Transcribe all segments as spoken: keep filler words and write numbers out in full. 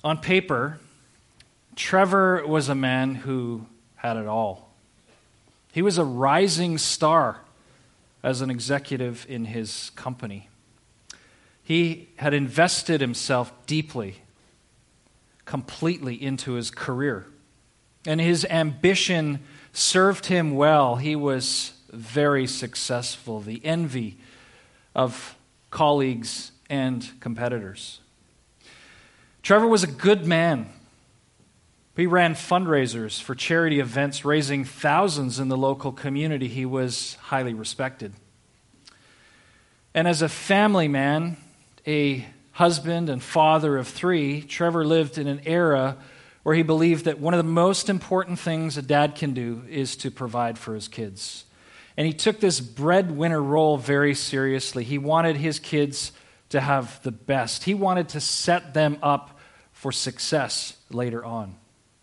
On paper, Trevor was a man who had it all. He was a rising star as an executive in his company. He had invested himself deeply, completely into his career. And his ambition served him well. He was very successful, the envy of colleagues and competitors. Trevor was a good man. He ran fundraisers for charity events, raising thousands in the local community. He was highly respected. And as a family man, a husband and father of three, Trevor lived in an era where he believed that one of the most important things a dad can do is to provide for his kids. And he took this breadwinner role very seriously. He wanted his kids to have the best. He wanted to set them up for success later on.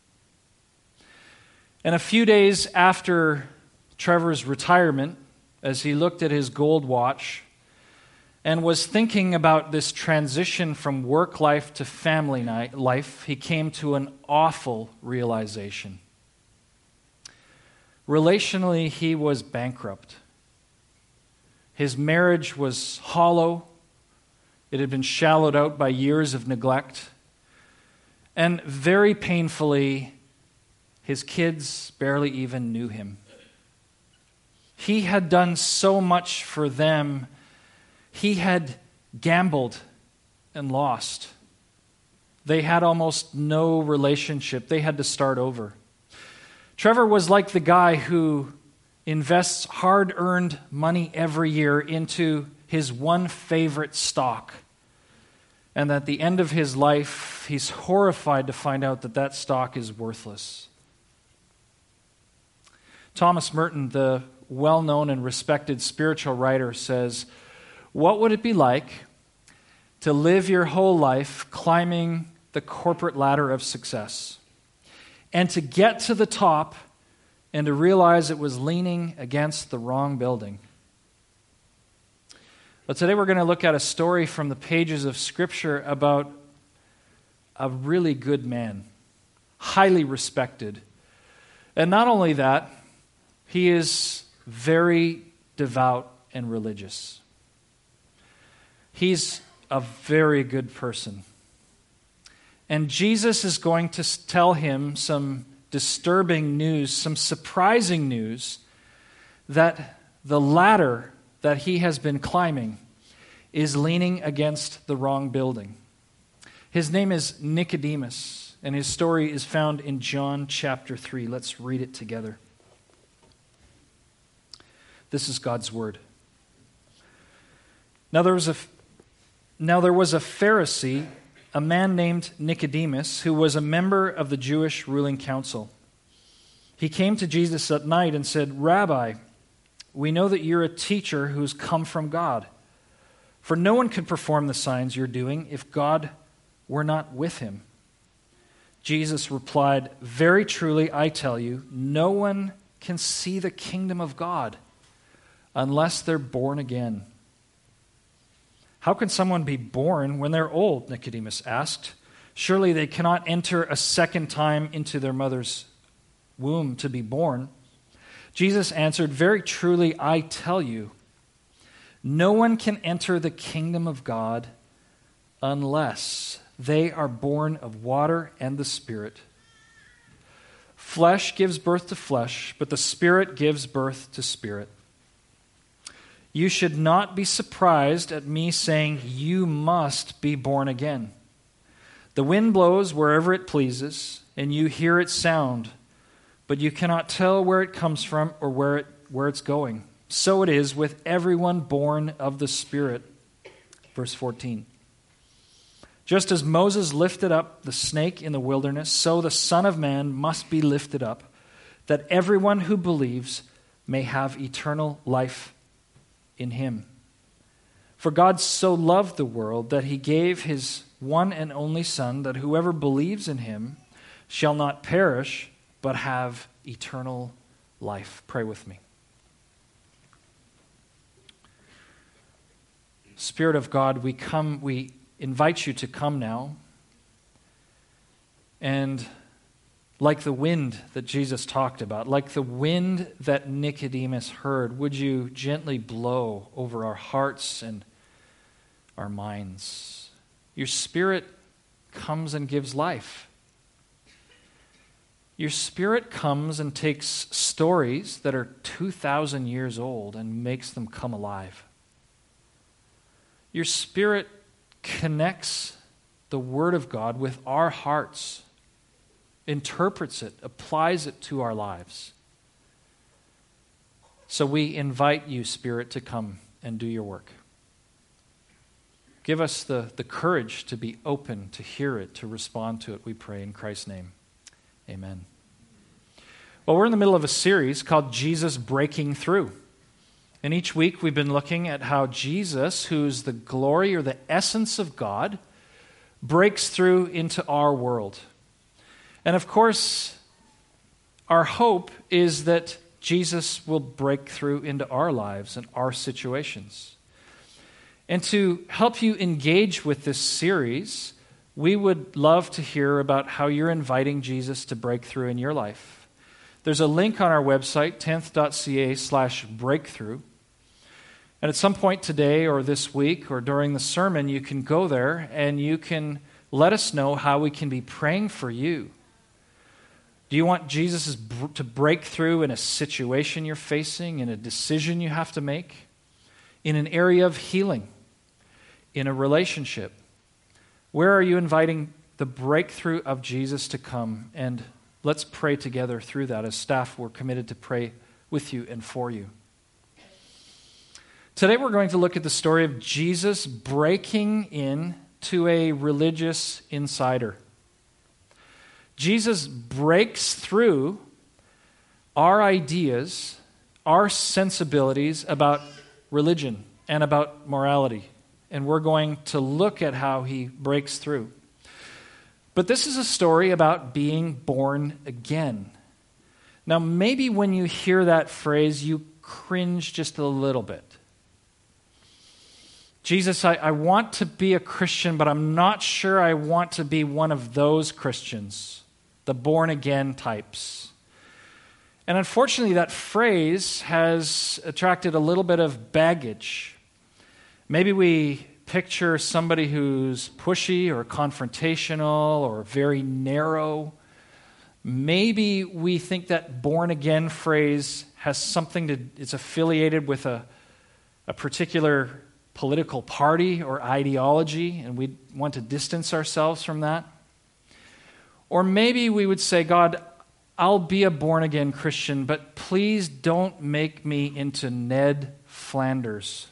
And a few days after Trevor's retirement, as he looked at his gold watch and was thinking about this transition from work life to family life, he came to an awful realization. Relationally, he was bankrupt. His marriage was hollow. It had been shallowed out by years of neglect. And very painfully, his kids barely even knew him. He had done so much for them. He had gambled and lost. They had almost no relationship. They had to start over. Trevor was like the guy who invests hard-earned money every year into his one favorite stock. And at the end of his life, he's horrified to find out that that stock is worthless. Thomas Merton, the well-known and respected spiritual writer, says, "What would it be like to live your whole life climbing the corporate ladder of success and to get to the top and to realize it was leaning against the wrong building?" But today we're going to look at a story from the pages of Scripture about a really good man, highly respected. And not only that, he is very devout and religious. He's a very good person. And Jesus is going to tell him some disturbing news, some surprising news, that the ladder that he has been climbing is leaning against the wrong building. His name is Nicodemus, and his story is found in John chapter three. Let's read it together. This is God's word. Now there was a now there was a Pharisee, a man named Nicodemus, who was a member of the Jewish ruling council. He came to Jesus at night and said, "Rabbi, we know that you're a teacher who's come from God. For no one could perform the signs you're doing if God were not with him." Jesus replied, "Very truly, I tell you, no one can see the kingdom of God unless they're born again." "How can someone be born when they're old?" Nicodemus asked. "Surely they cannot enter a second time into their mother's womb to be born." Jesus answered, "Very truly, I tell you, no one can enter the kingdom of God unless they are born of water and the Spirit. Flesh gives birth to flesh, but the Spirit gives birth to spirit. You should not be surprised at me saying, 'You must be born again.' The wind blows wherever it pleases, and you hear its sound, but you cannot tell where it comes from or where it where it's going. So it is with everyone born of the Spirit." Verse fourteen. "Just as Moses lifted up the snake in the wilderness, so the Son of Man must be lifted up, that everyone who believes may have eternal life in him. For God so loved the world that he gave his one and only Son, that whoever believes in him shall not perish, but have eternal life." Pray with me. Spirit of God, we come, we invite you to come now. And like the wind that Jesus talked about, like the wind that Nicodemus heard, would you gently blow over our hearts and our minds? Your Spirit comes and gives life. Your Spirit comes and takes stories that are two thousand years old and makes them come alive. Your Spirit connects the Word of God with our hearts, interprets it, applies it to our lives. So we invite you, Spirit, to come and do your work. Give us the, the courage to be open, to hear it, to respond to it, we pray in Christ's name. Amen. Well, we're in the middle of a series called Jesus Breaking Through. And each week we've been looking at how Jesus, who's the glory or the essence of God, breaks through into our world. And of course, our hope is that Jesus will break through into our lives and our situations. And to help you engage with this series, we would love to hear about how you're inviting Jesus to break through in your life. There's a link on our website, tenth.ca slash breakthrough. And at some point today or this week or during the sermon, you can go there and you can let us know how we can be praying for you. Do you want Jesus to break through in a situation you're facing, in a decision you have to make, in an area of healing, in a relationship? Where are you inviting the breakthrough of Jesus to come? And let's pray together through that. As staff, we're committed to pray with you and for you. Today we're going to look at the story of Jesus breaking in to a religious insider. Jesus breaks through our ideas, our sensibilities about religion and about morality. And we're going to look at how he breaks through. But this is a story about being born again. Now, maybe when you hear that phrase, you cringe just a little bit. Jesus, I, I want to be a Christian, but I'm not sure I want to be one of those Christians, the born-again types. And unfortunately, that phrase has attracted a little bit of baggage. Maybe we picture somebody who's pushy or confrontational or very narrow. Maybe we think that born-again phrase has something to, it's affiliated with a, a particular political party or ideology, and we want to distance ourselves from that. Or maybe we would say, God, I'll be a born-again Christian, but please don't make me into Ned Flanders.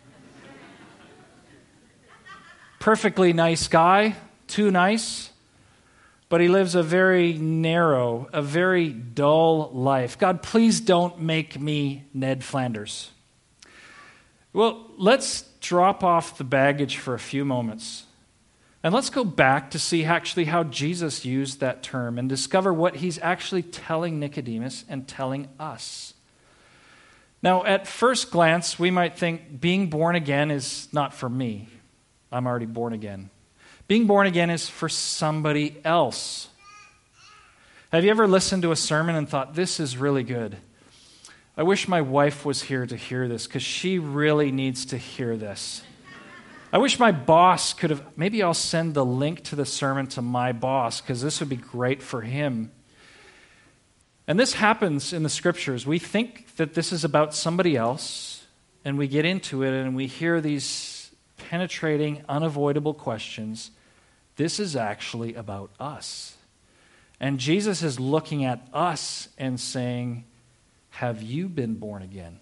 Perfectly nice guy, too nice, but he lives a very narrow, a very dull life. God, please don't make me Ned Flanders. Well, let's drop off the baggage for a few moments. And let's go back to see actually how Jesus used that term and discover what he's actually telling Nicodemus and telling us. Now, at first glance, we might think being born again is not for me. I'm already born again. Being born again is for somebody else. Have you ever listened to a sermon and thought, this is really good? I wish my wife was here to hear this because she really needs to hear this. I wish my boss could have, maybe I'll send the link to the sermon to my boss because this would be great for him. And this happens in the scriptures. We think that this is about somebody else, and we get into it and we hear these penetrating, unavoidable questions. This is actually about us. And Jesus is looking at us and saying, have you been born again?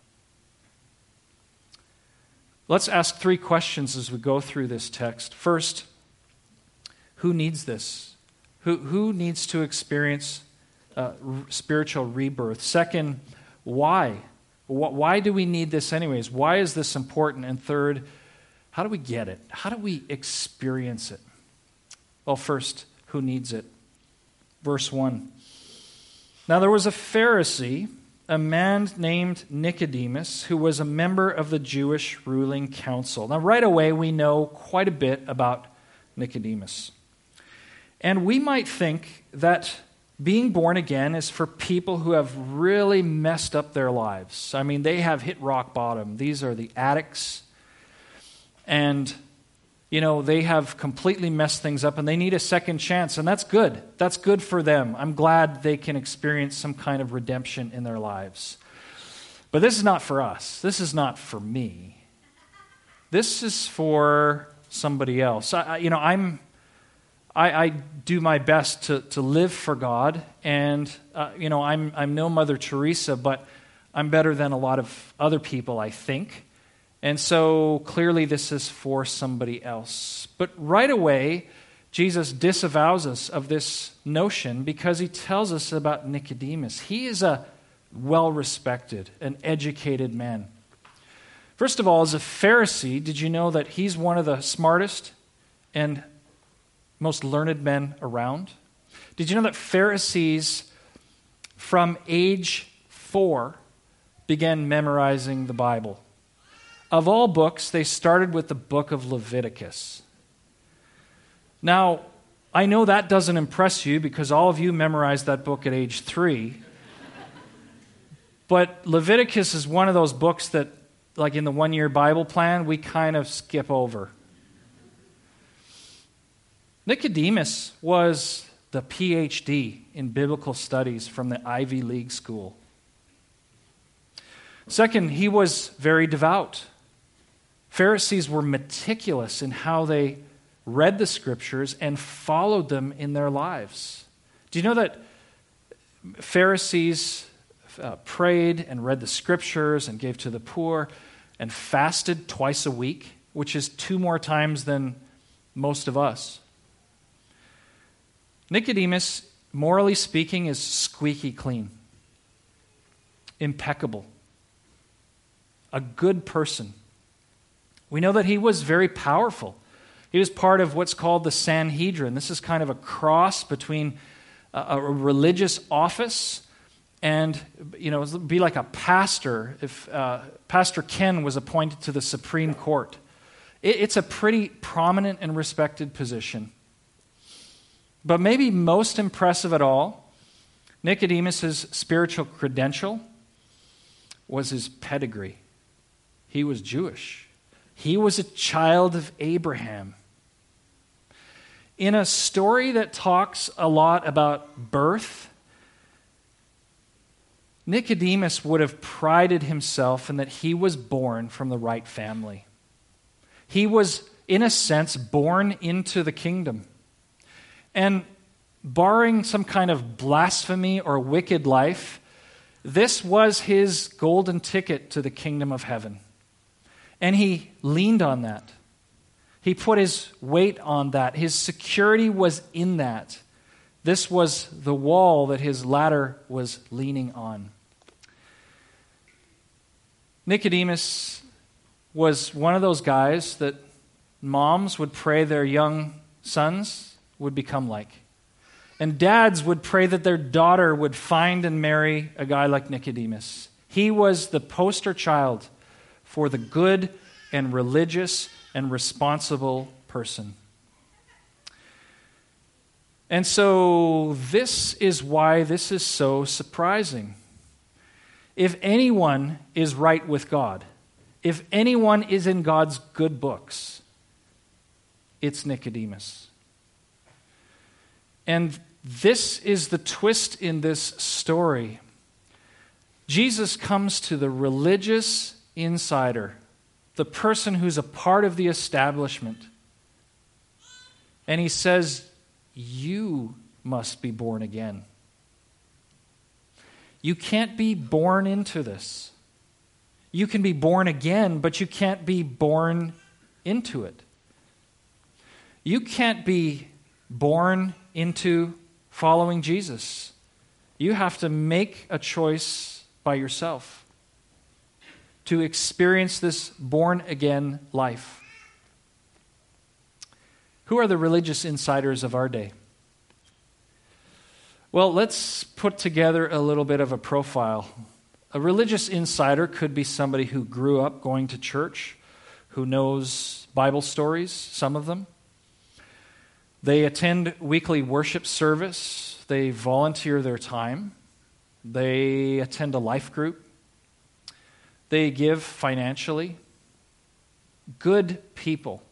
Let's ask three questions as we go through this text. First, who needs this? Who, who needs to experience uh, r- spiritual rebirth? Second, why? Why do we need this anyways? Why is this important? And third, how do we get it? How do we experience it? Well, first, who needs it? Verse one. Now there was a Pharisee, a man named Nicodemus, who was a member of the Jewish ruling council. Now right away we know quite a bit about Nicodemus. And we might think that being born again is for people who have really messed up their lives. I mean, they have hit rock bottom. These are the addicts. And, you know, they have completely messed things up and they need a second chance. And that's good. That's good for them. I'm glad they can experience some kind of redemption in their lives. But this is not for us. This is not for me. This is for somebody else. I, you know, I'm... I, I do my best to, to live for God, and uh, you know I'm I'm no Mother Teresa, but I'm better than a lot of other people, I think. And so clearly this is for somebody else. But right away, Jesus disavows us of this notion because he tells us about Nicodemus. He is a well-respected, an educated man. First of all, as a Pharisee, did you know that he's one of the smartest and most learned men around? Did you know that Pharisees from age four began memorizing the Bible? Of all books, they started with the book of Leviticus. Now, I know that doesn't impress you because all of you memorized that book at age three. But Leviticus is one of those books that, like in the one-year Bible plan, we kind of skip over. Nicodemus was the P H D in biblical studies from the Ivy League school. Second, he was very devout. Pharisees were meticulous in how they read the scriptures and followed them in their lives. Do you know that Pharisees uh, prayed and read the scriptures and gave to the poor and fasted twice a week, which is two more times than most of us? Nicodemus, morally speaking, is squeaky clean, impeccable, a good person. We know that he was very powerful. He was part of what's called the Sanhedrin. This is kind of a cross between a, a religious office and, you know, it would be like a pastor if uh, Pastor Ken was appointed to the Supreme Court. It, it's a pretty prominent and respected position. But maybe most impressive at all, Nicodemus' spiritual credential was his pedigree. He was Jewish. He was a child of Abraham. In a story that talks a lot about birth, Nicodemus would have prided himself in that he was born from the right family. He was, in a sense, born into the kingdom. And barring some kind of blasphemy or wicked life, this was his golden ticket to the kingdom of heaven. And he leaned on that. He put his weight on that. His security was in that. This was the wall that his ladder was leaning on. Nicodemus was one of those guys that moms would pray their young sons would become like. And dads would pray that their daughter would find and marry a guy like Nicodemus. He was the poster child for the good and religious and responsible person. And so this is why this is so surprising. If anyone is right with God, if anyone is in God's good books, it's Nicodemus. And this is the twist in this story. Jesus comes to the religious insider, the person who's a part of the establishment, and he says, "You must be born again. You can't be born into this. You can be born again, but you can't be born into it. You can't be born into following Jesus. You have to make a choice by yourself to experience this born-again life." Who are the religious insiders of our day? Well, let's put together a little bit of a profile. A religious insider could be somebody who grew up going to church, who knows Bible stories, some of them. They attend weekly worship service. They volunteer their time. They attend a life group. They give financially. Good people.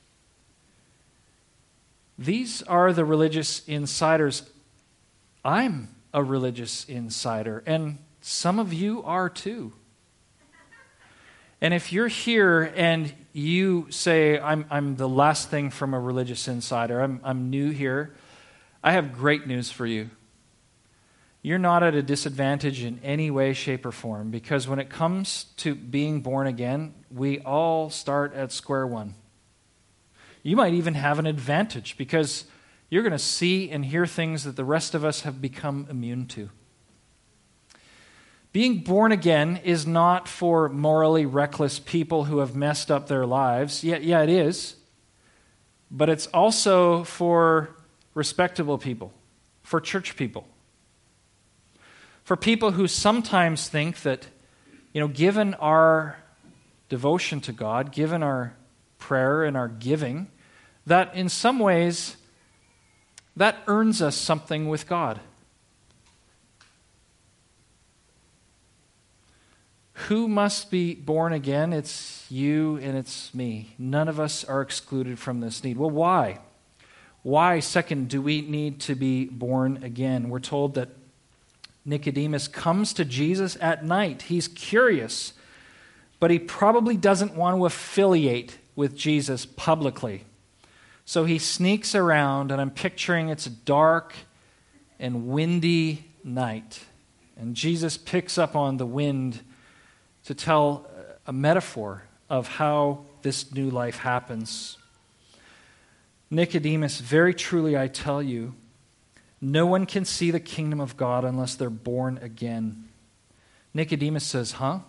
These are the religious insiders. I'm a religious insider, and some of you are too. And if you're here and you say, I'm, I'm the last thing from a religious insider, I'm, I'm new here, I have great news for you. You're not at a disadvantage in any way, shape, or form, because when it comes to being born again, we all start at square one. You might even have an advantage because you're going to see and hear things that the rest of us have become immune to. Being born again is not for morally reckless people who have messed up their lives. Yeah, yeah, it is. But it's also for respectable people, for church people, for people who sometimes think that, you know, given our devotion to God, given our prayer and our giving, that in some ways that earns us something with God. Who must be born again? It's you and it's me. None of us are excluded from this need. Well, why? Why, second, do we need to be born again? We're told that Nicodemus comes to Jesus at night. He's curious, but he probably doesn't want to affiliate with Jesus publicly. So he sneaks around, and I'm picturing it's a dark and windy night. And Jesus picks up on the wind to tell a metaphor of how this new life happens. Nicodemus, very truly I tell you, no one can see the kingdom of God unless they're born again. Nicodemus says, huh?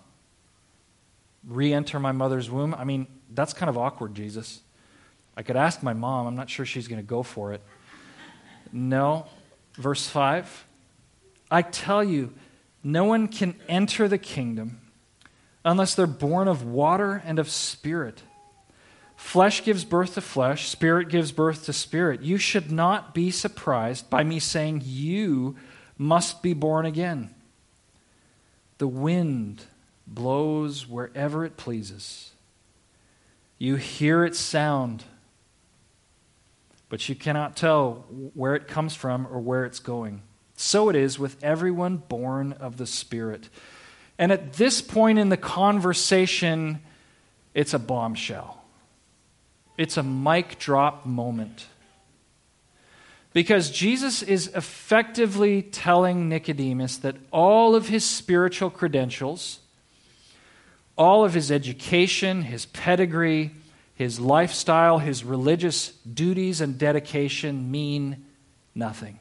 Re-enter my mother's womb? I mean, that's kind of awkward, Jesus. I could ask my mom. I'm not sure she's going to go for it. No. Verse five. I tell you, no one can enter the kingdom unless they're born of water and of spirit. Flesh gives birth to flesh, spirit gives birth to spirit. You should not be surprised by me saying you must be born again. The wind blows wherever it pleases. You hear its sound, but you cannot tell where it comes from or where it's going. So it is with everyone born of the Spirit. And at this point in the conversation, it's a bombshell. It's a mic drop moment. Because Jesus is effectively telling Nicodemus that all of his spiritual credentials, all of his education, his pedigree, his lifestyle, his religious duties and dedication mean nothing.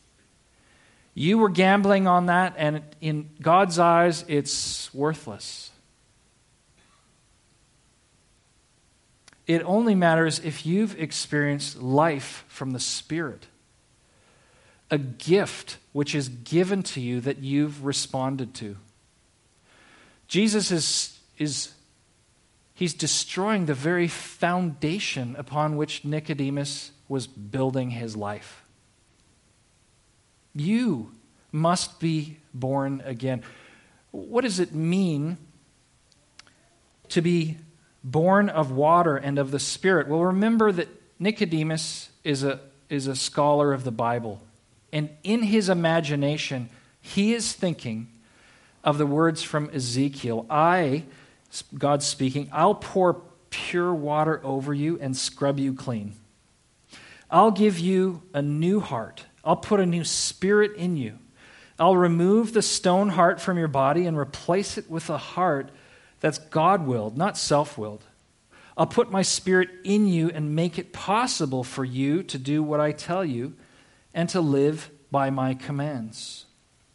You were gambling on that, and in God's eyes, it's worthless. It only matters if you've experienced life from the Spirit, a gift which is given to you that you've responded to. Jesus is, is he's destroying the very foundation upon which Nicodemus was building his life. You must be born again. What does it mean to be born of water and of the Spirit? Well, remember that Nicodemus is a, is a scholar of the Bible. And in his imagination, he is thinking of the words from Ezekiel. I, God speaking, I'll pour pure water over you and scrub you clean. I'll give you a new heart. I'll put a new spirit in you. I'll remove the stone heart from your body and replace it with a heart that's God-willed, not self-willed. I'll put my Spirit in you and make it possible for you to do what I tell you and to live by my commands.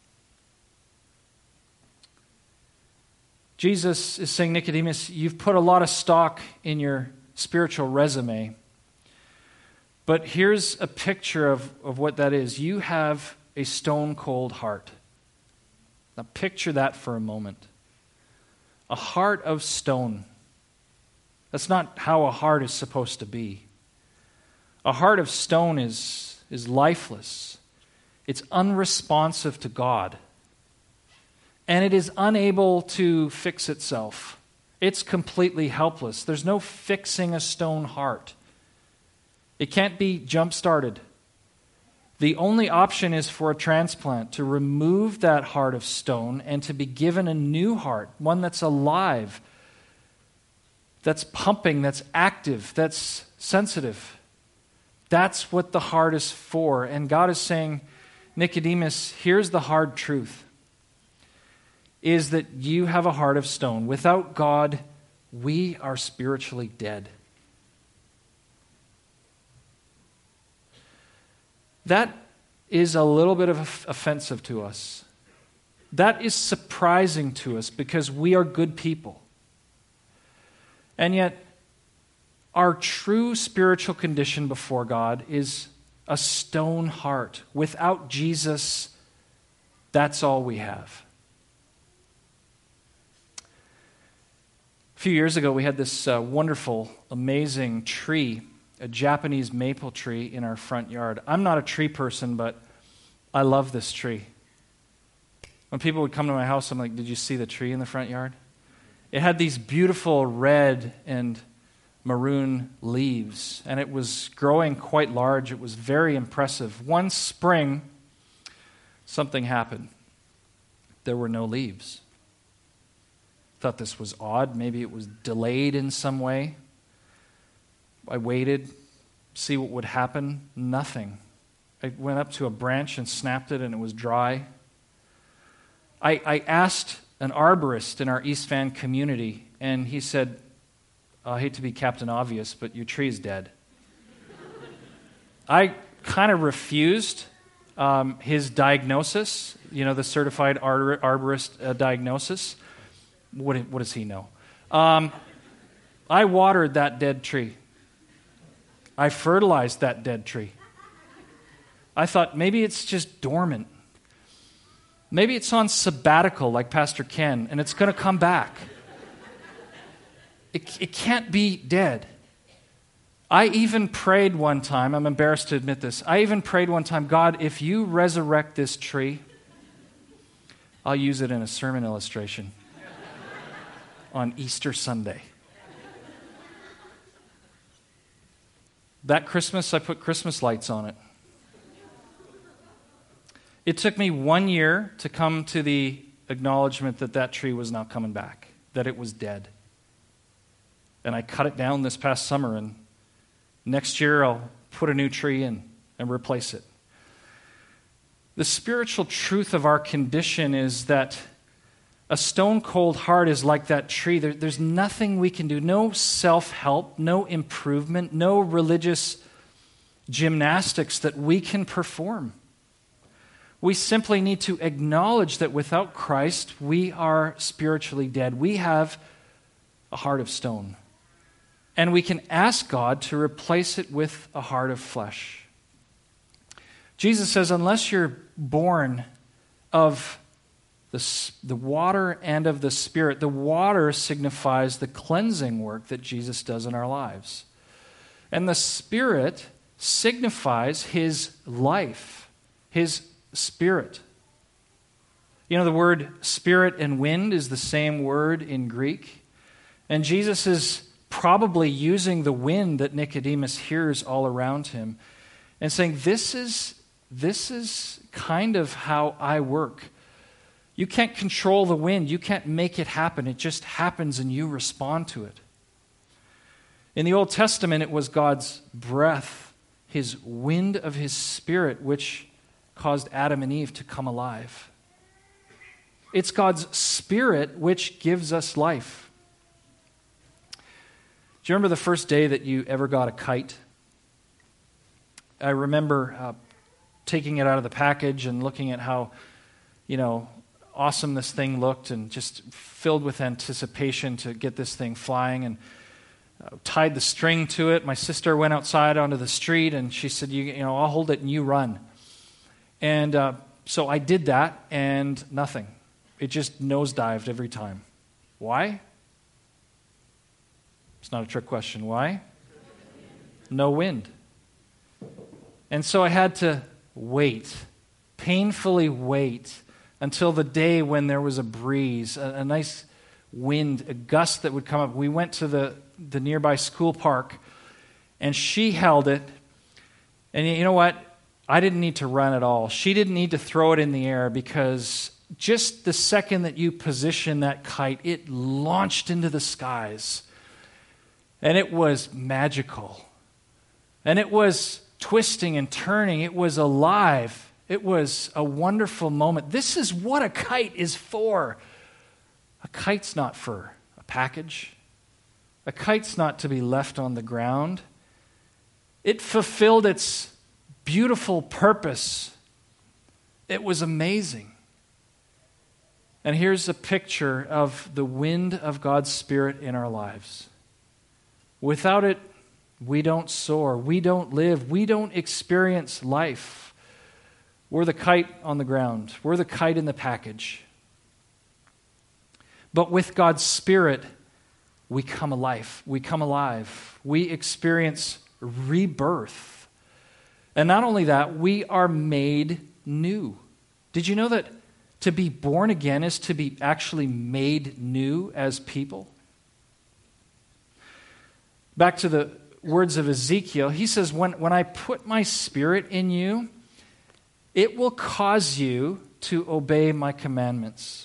Jesus is saying, Nicodemus, you've put a lot of stock in your spiritual resume. But here's a picture of, of what that is. You have a stone-cold heart. Now picture that for a moment. A heart of stone. That's not how a heart is supposed to be. A heart of stone is, is lifeless. It's unresponsive to God. And it is unable to fix itself. It's completely helpless. There's no fixing a stone heart. It can't be jump-started. The only option is for a transplant, to remove that heart of stone and to be given a new heart, one that's alive, that's pumping, that's active, that's sensitive. That's what the heart is for. And God is saying, Nicodemus, here's the hard truth, is that you have a heart of stone. Without God, we are spiritually dead. That is a little bit of offensive to us. That is surprising to us because we are good people. And yet, our true spiritual condition before God is a stone heart. Without Jesus, that's all we have. A few years ago, we had this uh, wonderful, amazing tree, a Japanese maple tree in our front yard. I'm not a tree person, but I love this tree. When people would come to my house, I'm like, did you see the tree in the front yard? It had these beautiful red and maroon leaves, and it was growing quite large. It was very impressive. One spring, something happened. There were no leaves. Thought this was odd. Maybe it was delayed in some way. I waited, see what would happen. Nothing. I went up to a branch and snapped it, and it was dry. I, I asked an arborist in our East Van community, and he said, I hate to be Captain Obvious, but your tree is dead. I kind of refused um, his diagnosis, you know, the certified arbor- arborist uh, diagnosis. What, what does he know? Um, I watered that dead tree. I fertilized that dead tree. I thought maybe it's just dormant. Maybe it's on sabbatical like Pastor Ken, and it's going to come back. It, it can't be dead. I even prayed one time, I'm embarrassed to admit this, I even prayed one time, God, if you resurrect this tree, I'll use it in a sermon illustration on Easter Sunday. That Christmas, I put Christmas lights on it. It took me one year to come to the acknowledgement that that tree was not coming back, that it was dead. And I cut it down this past summer, and next year I'll put a new tree in and replace it. The spiritual truth of our condition is that a stone-cold heart is like that tree. There, there's nothing we can do, no self-help, no improvement, no religious gymnastics that we can perform. We simply need to acknowledge that without Christ, we are spiritually dead. We have a heart of stone. And we can ask God to replace it with a heart of flesh. Jesus says, unless you're born of the, the water and of the Spirit, the water signifies the cleansing work that Jesus does in our lives. And the Spirit signifies His life, His Spirit. You know, the word spirit and wind is the same word in Greek. And Jesus is probably using the wind that Nicodemus hears all around him and saying, this is, this is kind of how I work. You can't control the wind. You can't make it happen. It just happens and you respond to it. In the Old Testament, it was God's breath, His wind of His Spirit, which caused Adam and Eve to come alive. It's God's Spirit which gives us life. Do you remember the first day that you ever got a kite? I remember uh, taking it out of the package and looking at how, you know, awesome this thing looked and just filled with anticipation to get this thing flying, and uh, tied the string to it. My sister went outside onto the street and she said, you, you know, I'll hold it and you run. And uh, so I did that, and nothing. It just nosedived every time. Why? It's not a trick question. Why? No wind. And so I had to wait, painfully wait, until the day when there was a breeze, a, a nice wind, a gust that would come up. We went to the, the nearby school park, and she held it. And you know what? I didn't need to run at all. She didn't need to throw it in the air, because just the second that you position that kite, it launched into the skies. And it was magical. And it was twisting and turning. It was alive. It was a wonderful moment. This is what a kite is for. A kite's not for a package. A kite's not to be left on the ground. It fulfilled its beautiful purpose. It was amazing. And here's a picture of the wind of God's Spirit in our lives. Without it, we don't soar. We don't live. We don't experience life. We're the kite on the ground. We're the kite in the package. But with God's Spirit, we come alive. We come alive. We experience rebirth. And not only that, we are made new. Did you know that to be born again is to be actually made new as people? Back to the words of Ezekiel, he says, when, when I put my Spirit in you, it will cause you to obey my commandments.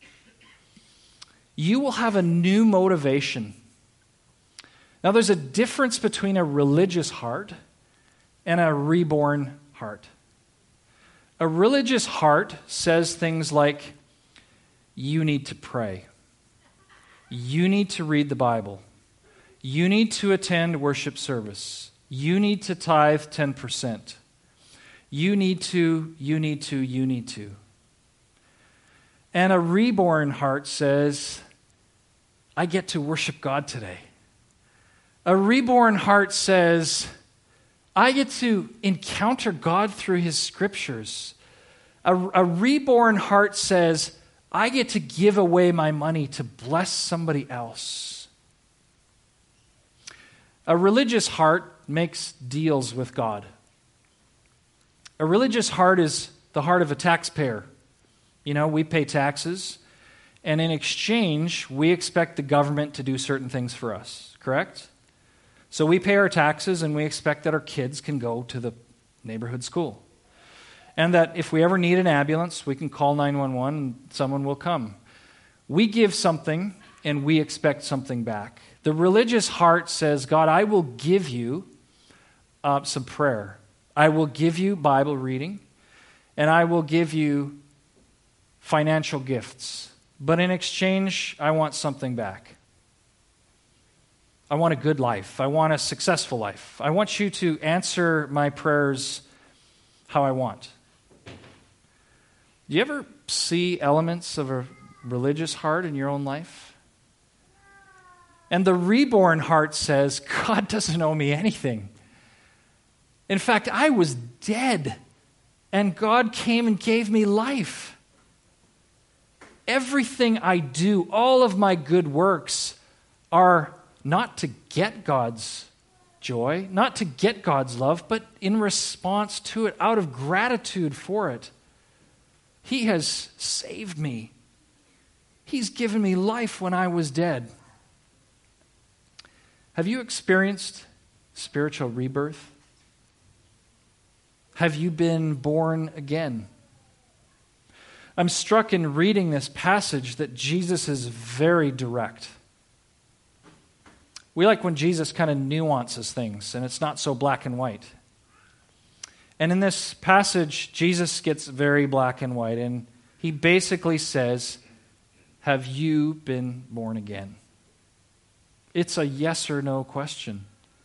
You will have a new motivation. Now, there's a difference between a religious heart and a reborn heart. A religious heart says things like, you need to pray. You need to read the Bible. You need to attend worship service. You need to tithe ten percent. You need to, you need to, you need to. And a reborn heart says, I get to worship God today. A reborn heart says, I get to encounter God through His Scriptures. A, a reborn heart says, I get to give away my money to bless somebody else. A religious heart makes deals with God. A religious heart is the heart of a taxpayer. You know, we pay taxes, and in exchange, we expect the government to do certain things for us, correct? So we pay our taxes, and we expect that our kids can go to the neighborhood school. And that if we ever need an ambulance, we can call nine one one and someone will come. We give something, and we expect something back. The religious heart says, God, I will give you uh, some prayer. I will give you Bible reading, and I will give you financial gifts. But in exchange, I want something back. I want a good life. I want a successful life. I want you to answer my prayers how I want. Do you ever see elements of a religious heart in your own life? And the reborn heart says, God doesn't owe me anything. In fact, I was dead, and God came and gave me life. Everything I do, all of my good works, are not to get God's joy, not to get God's love, but in response to it, out of gratitude for it. He has saved me. He's given me life when I was dead. Have you experienced spiritual rebirth? Have you been born again? I'm struck in reading this passage that Jesus is very direct. We like when Jesus kind of nuances things, and it's not so black and white. And in this passage, Jesus gets very black and white, and he basically says, have you been born again? It's a yes or no question.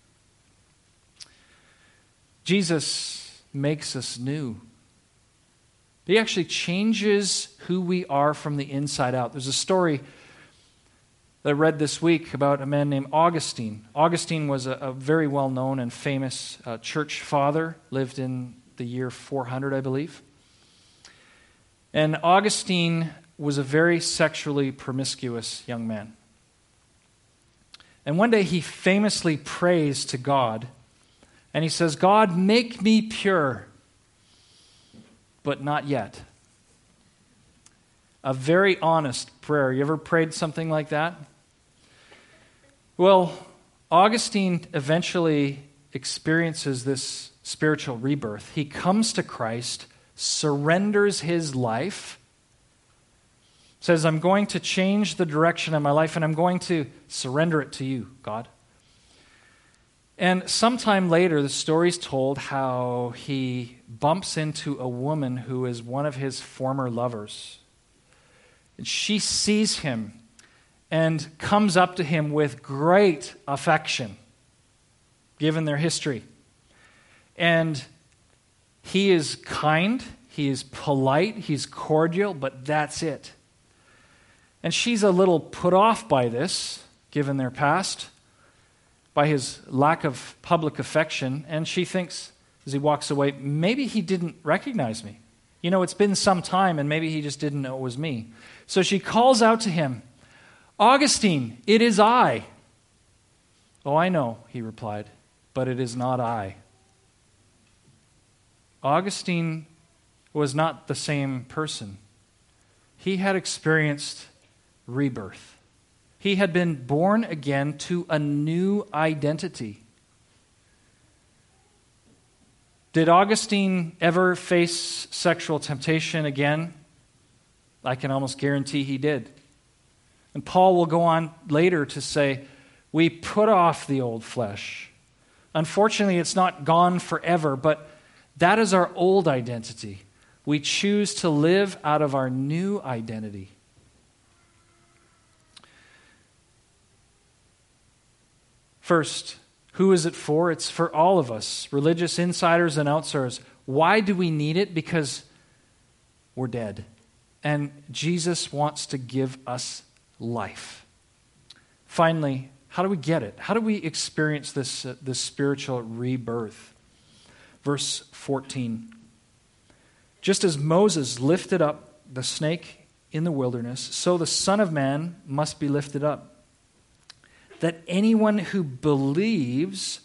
Jesus makes us new. He actually changes who we are from the inside out. There's a story that I read this week about a man named Augustine. Augustine was a, a very well-known and famous uh, church father, lived in the year four hundred, I believe. And Augustine was a very sexually promiscuous young man. And one day he famously prays to God And he says, God, make me pure, but not yet. A very honest prayer. You ever prayed something like that? Well, Augustine eventually experiences this spiritual rebirth. He comes to Christ, surrenders his life, says, I'm going to change the direction of my life and I'm going to surrender it to you, God. And sometime later, the story's told how he bumps into a woman who is one of his former lovers. And she sees him and comes up to him with great affection, given their history. And he is kind, he is polite, he's cordial, but that's it. And she's a little put off by this, given their past, by his lack of public affection, and she thinks, as he walks away, maybe he didn't recognize me. You know, it's been some time, and maybe he just didn't know it was me. So she calls out to him, Augustine, it is I. Oh, I know, he replied, but it is not I. Augustine was not the same person. He had experienced rebirth. He had been born again to a new identity. Did Augustine ever face sexual temptation again? I can almost guarantee he did. And Paul will go on later to say, we put off the old flesh. Unfortunately, it's not gone forever, but that is our old identity. We choose to live out of our new identity. First, who is it for? It's for all of us, religious insiders and outsiders. Why do we need it? Because we're dead. And Jesus wants to give us life. Finally, how do we get it? How do we experience this, uh, this spiritual rebirth? Verse fourteen. Just as Moses lifted up the snake in the wilderness, so the Son of Man must be lifted up, that anyone who believes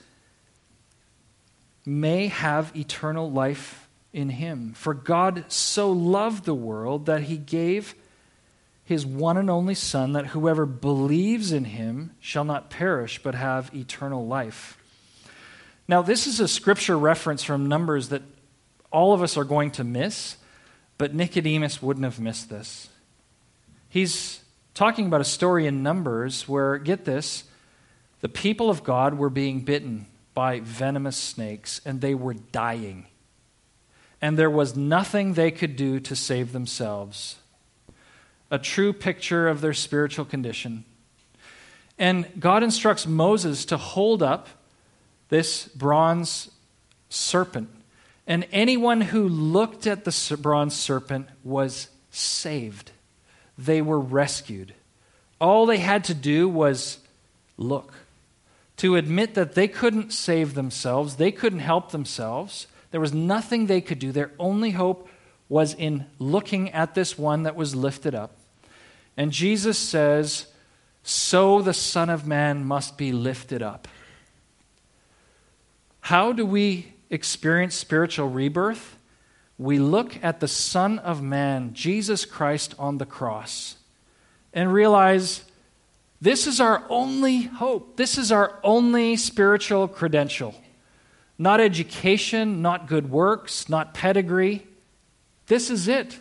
may have eternal life in him. For God so loved the world that he gave his one and only Son, that whoever believes in him shall not perish but have eternal life. Now, this is a scripture reference from Numbers that all of us are going to miss, but Nicodemus wouldn't have missed this. He's talking about a story in Numbers where, get this, the people of God were being bitten by venomous snakes and they were dying. And there was nothing they could do to save themselves. A true picture of their spiritual condition. And God instructs Moses to hold up this bronze serpent. And anyone who looked at the bronze serpent was saved. They were rescued. All they had to do was look. To admit that they couldn't save themselves, they couldn't help themselves. There was nothing they could do. Their only hope was in looking at this one that was lifted up. And Jesus says, so the Son of Man must be lifted up. How do we experience spiritual rebirth? We look at the Son of Man, Jesus Christ, on the cross and realize this is our only hope. This is our only spiritual credential. Not education, not good works, not pedigree. This is it.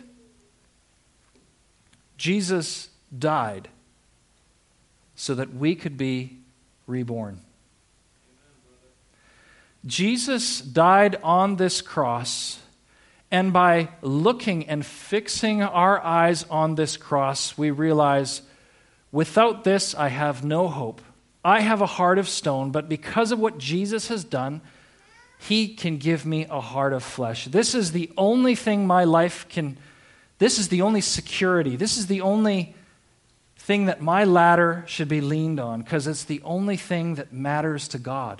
Jesus died so that we could be reborn. Jesus died on this cross, and by looking and fixing our eyes on this cross, we realize, without this, I have no hope. I have a heart of stone, but because of what Jesus has done, he can give me a heart of flesh. This is the only thing my life can, this is the only security. This is the only thing that my ladder should be leaned on, because it's the only thing that matters to God.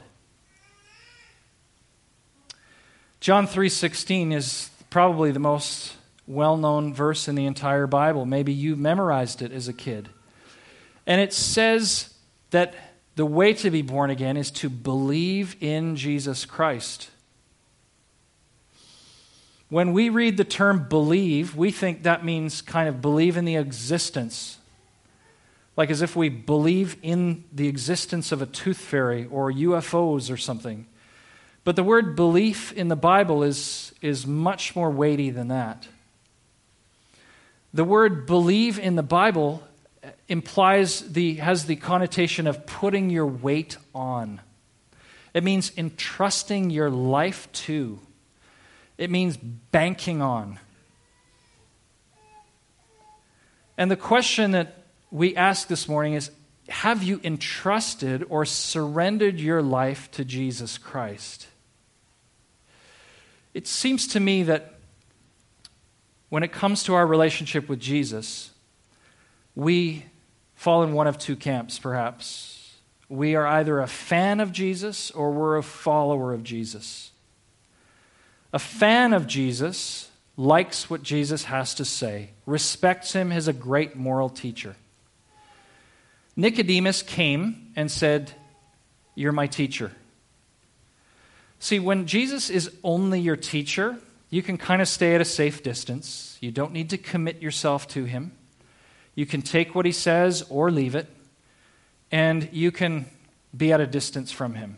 John three sixteen is probably the most well-known verse in the entire Bible. Maybe you memorized it as a kid. And it says that The way to be born again is to believe in Jesus Christ. When we read the term believe, we think that means kind of believe in the existence. Like as if we believe in the existence of a tooth fairy or U F Os or something. But the word belief in the Bible is, is much more weighty than that. The word believe in the Bible implies the, has the connotation of putting your weight on. It means entrusting your life to. It means banking on. And the question that we ask this morning is, have you entrusted or surrendered your life to Jesus Christ? It seems to me that when it comes to our relationship with Jesus, we fall in one of two camps, perhaps. We are either a fan of Jesus or we're a follower of Jesus. A fan of Jesus likes what Jesus has to say, respects him as a great moral teacher. Nicodemus came and said, "You're my teacher." See, when Jesus is only your teacher, you can kind of stay at a safe distance. You don't need to commit yourself to him. You can take what he says or leave it, and you can be at a distance from him.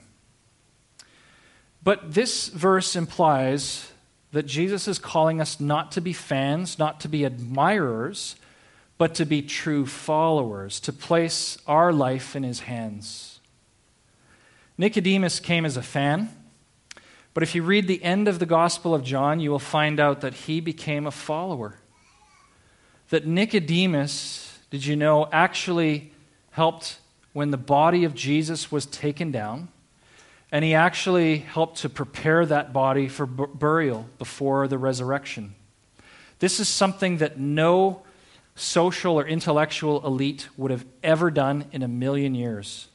But this verse implies that Jesus is calling us not to be fans, not to be admirers, but to be true followers, to place our life in his hands. Nicodemus came as a fan, but if you read the end of the Gospel of John, you will find out that he became a follower. That Nicodemus, did you know, actually helped when the body of Jesus was taken down, and he actually helped to prepare that body for b- burial before the resurrection. This is something that no social or intellectual elite would have ever done in a million years.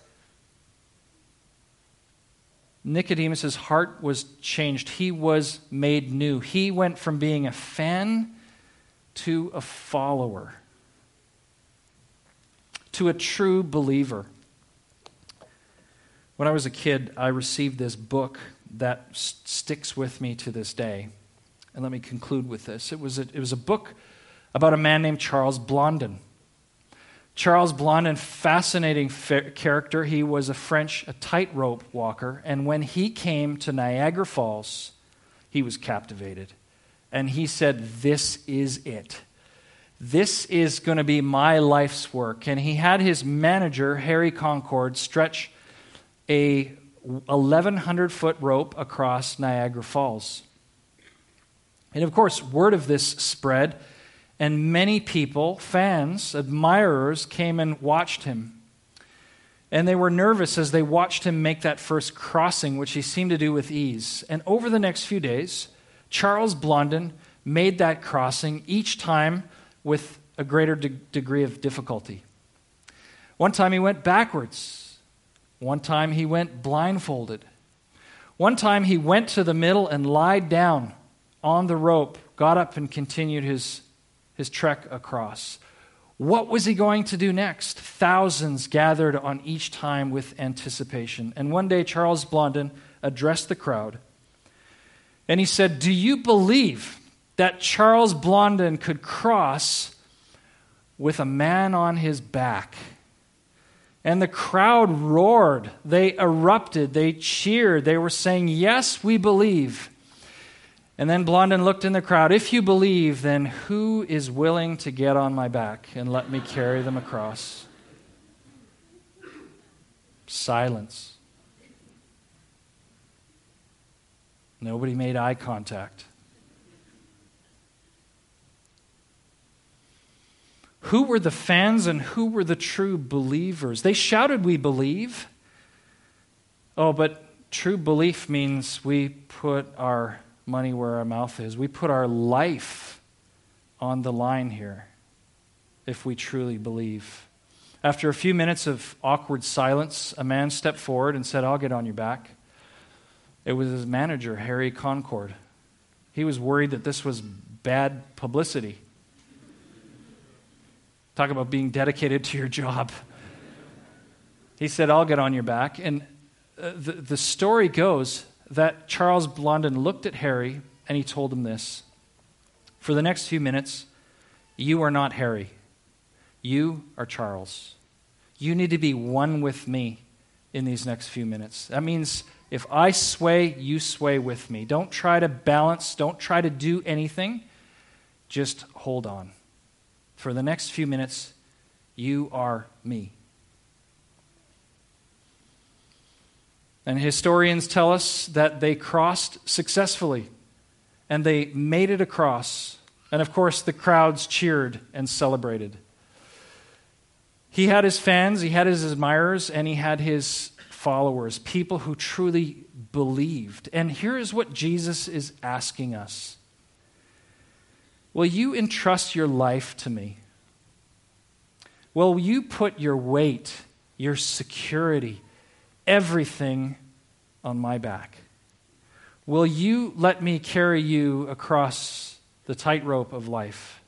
Nicodemus' heart was changed. He was made new. He went from being a fan to a follower, to a true believer. When I was a kid, I received this book that s- sticks with me to this day. And let me conclude with this. It was a, it was a book about a man named Charles Blondin. Charles Blondin, fascinating fa- character. He was a French a tightrope walker, and when he came to Niagara Falls, he was captivated. And he said, "This is it. This is going to be my life's work." And he had his manager, Harry Concord, stretch a eleven hundred foot rope across Niagara Falls. And of course, word of this spread, and many people, fans, admirers, came and watched him. And they were nervous as they watched him make that first crossing, which he seemed to do with ease. And over the next few days, Charles Blondin made that crossing, each time with a greater de- degree of difficulty. One time he went backwards. One time he went blindfolded. One time he went to the middle and lied down on the rope, got up and continued his his trek across. What was he going to do next? Thousands gathered on each time with anticipation. And one day Charles Blondin addressed the crowd, and he said, "Do you believe that Charles Blondin could cross with a man on his back?" And the crowd roared. They erupted. They cheered. They were saying, "Yes, we believe." And then Blondin looked in the crowd. "If you believe, then who is willing to get on my back and let me carry them across?" Silence. Nobody made eye contact. Who were the fans and who were the true believers? They shouted, "We believe." Oh, but true belief means we put our money where our mouth is. We put our life on the line here if we truly believe. After a few minutes of awkward silence, a man stepped forward and said, "I'll get on your back." It was his manager, Harry Concord. He was worried that this was bad publicity. Talk about being dedicated to your job. He said, I'll get on your back. And uh, the, the story goes that Charles Blondin looked at Harry and he told him this: for the next few minutes, you are not Harry. You are Charles. You need to be one with me in these next few minutes. That means if I sway, you sway with me. Don't try to balance. Don't try to do anything. Just hold on. For the next few minutes, you are me. And historians tell us that they crossed successfully, and they made it across. And of course, the crowds cheered and celebrated. He had his fans, he had his admirers, and he had his followers, people who truly believed. And here is what Jesus is asking us: will you entrust your life to me? Will you put your weight, your security, everything on my back? Will you let me carry you across the tightrope of life?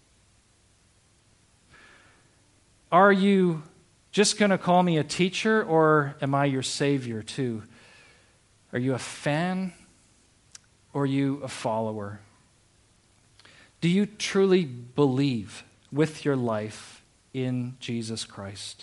Are you just going to call me a teacher, or am I your Savior too? Are you a fan, or are you a follower? Do you truly believe with your life in Jesus Christ?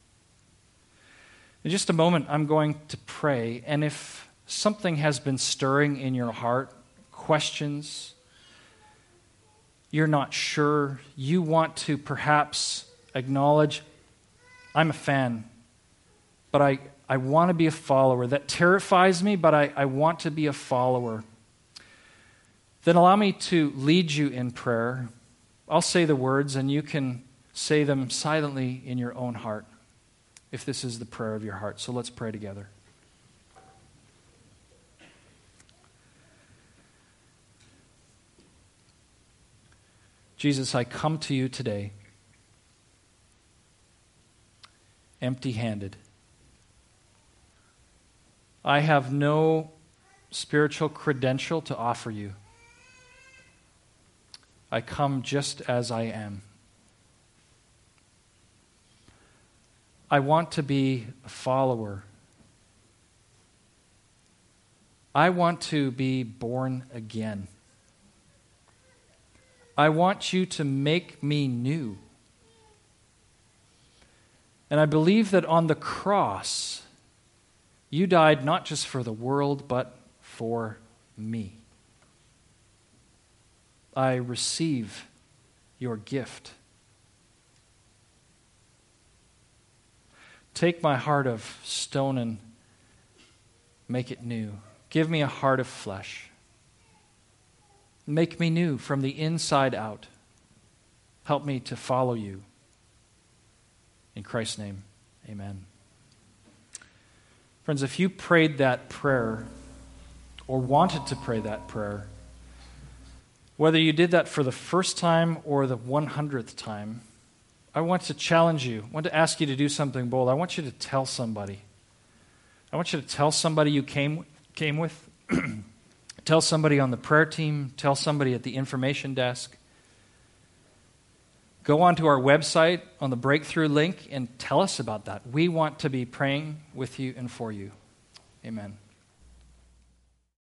In just a moment, I'm going to pray, and if something has been stirring in your heart, questions, you're not sure, you want to perhaps acknowledge, I'm a fan, but I, I want to be a follower. That terrifies me, but I, I want to be a follower. Then allow me to lead you in prayer. I'll say the words, and you can say them silently in your own heart, if this is the prayer of your heart. So let's pray together. Jesus, I come to you today empty-handed. I have no spiritual credential to offer you. I come just as I am. I want to be a follower. I want to be born again. I want you to make me new. And I believe that on the cross, you died not just for the world, but for me. I receive your gift. Take my heart of stone and make it new. Give me a heart of flesh. Make me new from the inside out. Help me to follow you. In Christ's name, amen. Friends, if you prayed that prayer or wanted to pray that prayer, whether you did that for the first time or the one hundredth time, I want to challenge you. I want to ask you to do something bold. I want you to tell somebody. I want you to tell somebody you came, came with. Tell somebody on the prayer team. Tell somebody at the information desk. Go onto our website on the Breakthrough link and tell us about that. We want to be praying with you and for you. Amen.